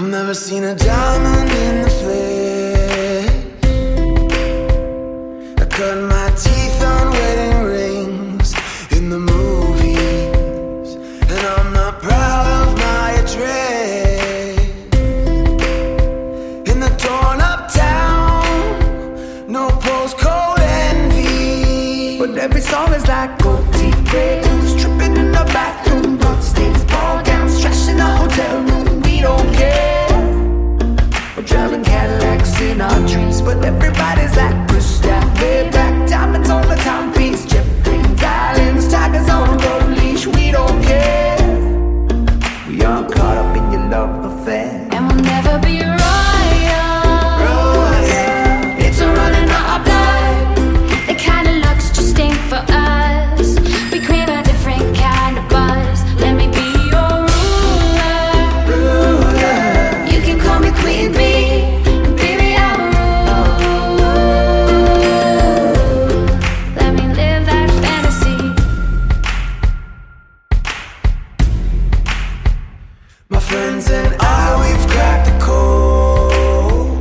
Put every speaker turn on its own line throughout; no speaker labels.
I've never seen a diamond in the flesh. I cut my teeth on wedding rings in the movies, and I'm not proud of my address. In the torn up town, no postcode envy, but every song is like gold teeth braids, tripping in the bathroom, bloodstains, ball gowns, trash in the hotel room. We don't care. We're driving Cadillacs in our dreams, but everybody's like crystal, Maybach, diamonds on the timepiece, jet planes, islands, tigers on a gold leash. We don't care. We aren't caught up in your love affair,
and we'll never be royal. It's a running out of blood. The kind of looks just ain't for us. We crave a different kind of buzz. Let me be your ruler. You can call me Queen Bee, baby, I'll rule. Let me live that fantasy.
My friends and I, we've cracked the code.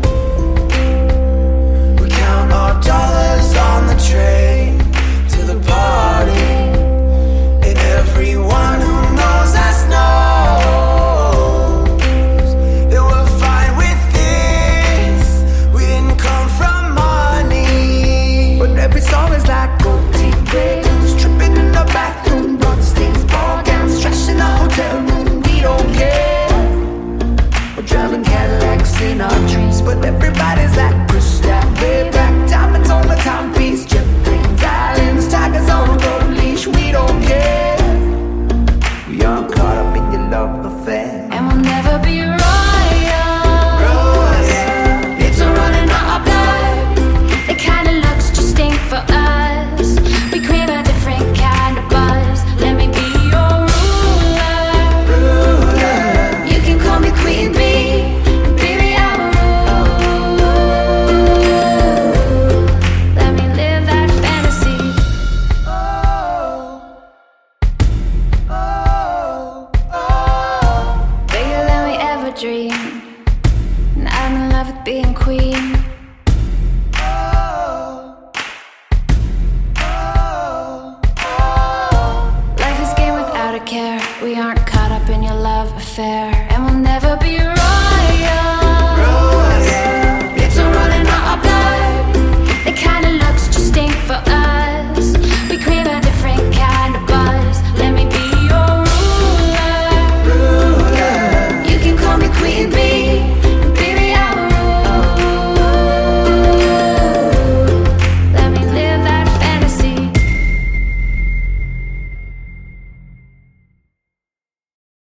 We count our dollars on the train to the party, and everyone who knows us knows that we're fine with this. We didn't come from money, but every song is like gold teeth braids, tripping in the bathroom, bloodstains, ball gowns, trash in the hotel room. We don't care. We're driving Cadillacs in our dreams, but everybody's like crystal, Maybach, diamonds on the timepiece, jet planes, islands, tigers on a gold leash. We don't care. We aren't caught up in your love affair,
And we'll never be royal. It's a running out of blood. The kind of looks just ain't for us. We crave a different kind of buzz. Let me be your ruler. You can call me Queen Bee, baby, I'll rule. Let me live that fantasy.
Oh, oh, oh.
Bigger than we ever dreamed. And I'm in love with being queen.